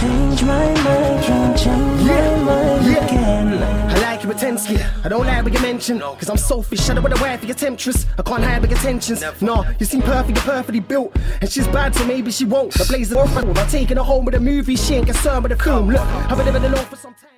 change my mind, can't change my mind again. I like you intensely, I don't like what you mention. Cause I'm selfish, I don't wanna wear for your temptress. I can't hide big attentions. No, you seem perfect, you're perfectly built. And she's bad, so maybe she won't. The blaze of I'm taking her home with a movie, she ain't concerned with the film. Look, I've been living alone for some time.